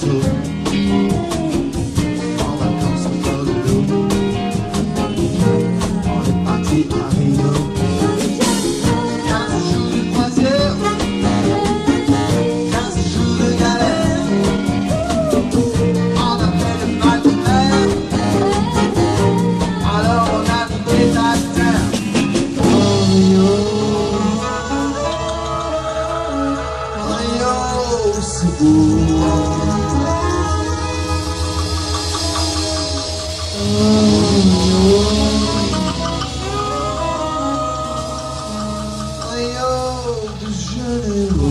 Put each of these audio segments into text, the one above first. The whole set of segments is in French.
bateau. En vacances au bord de l'eau. On est parti à Rio. 15 jours de croisière, 15 jours de galère. On a fait le mal de mer, alors on a quitté la terre. Rio, Rio, c'est beau. Rio de Janeiro.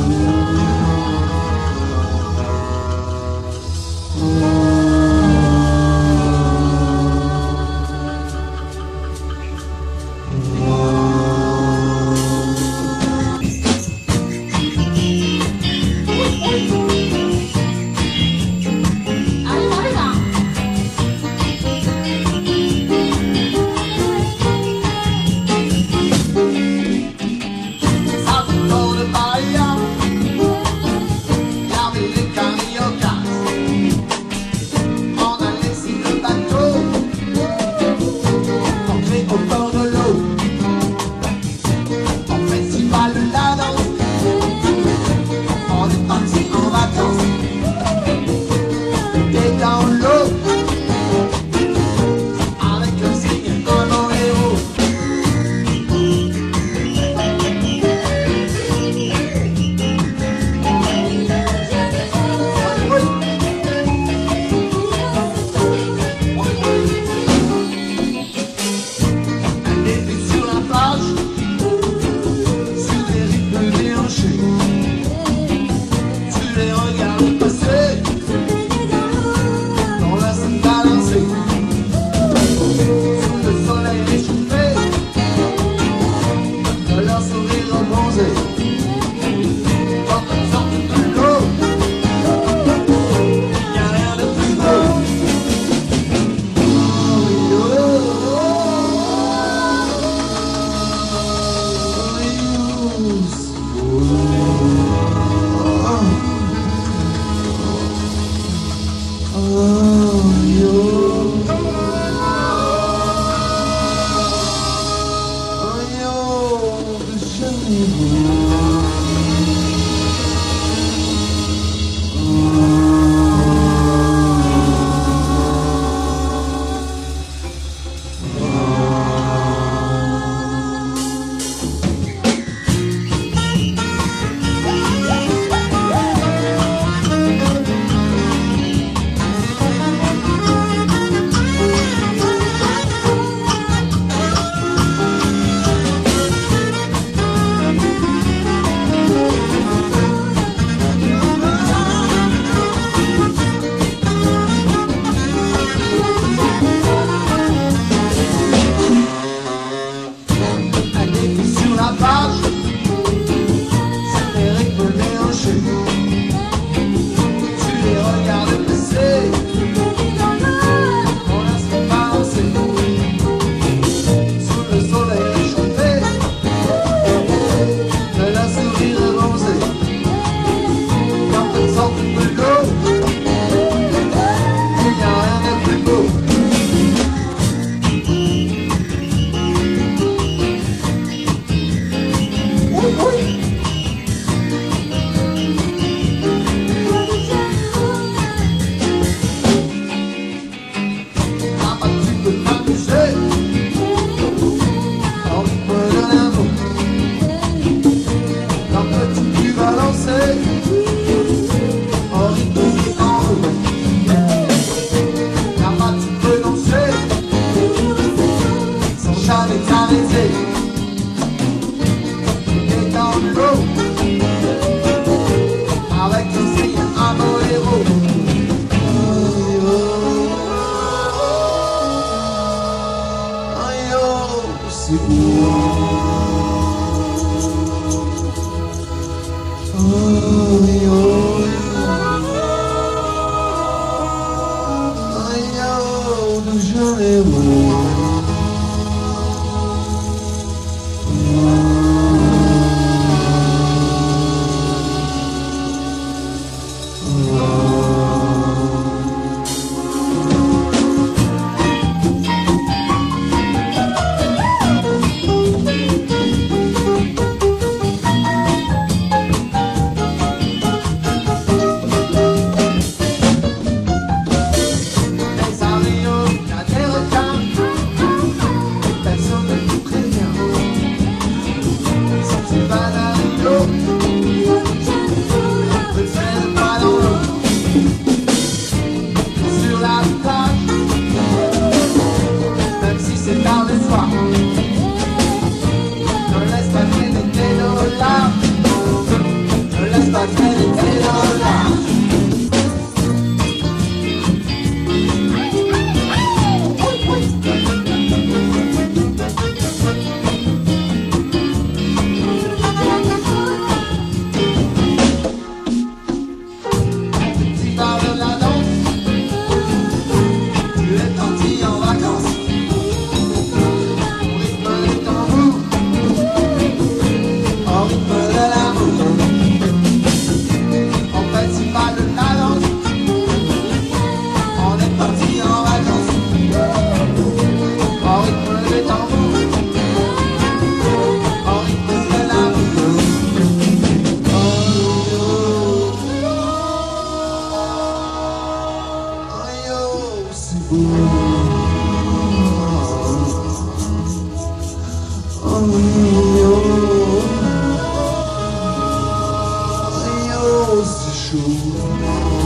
Salto de Bahia, y avait les cariocas. On a laissé le bateau ancré au bord de l'eau. En festival de la danse, on est parti en vacances. T'es dans l'eau, avec le cygne comme un héros. Un été sur la plage, sur des rives déhanchées. Tu les regardes passer, dans la scène balancée. Sous le soleil réchauffé, de leur sourire bronzé. Quand ils sortent de l'eau, y a rien de plus beau. Rio, c'est beau. chaud.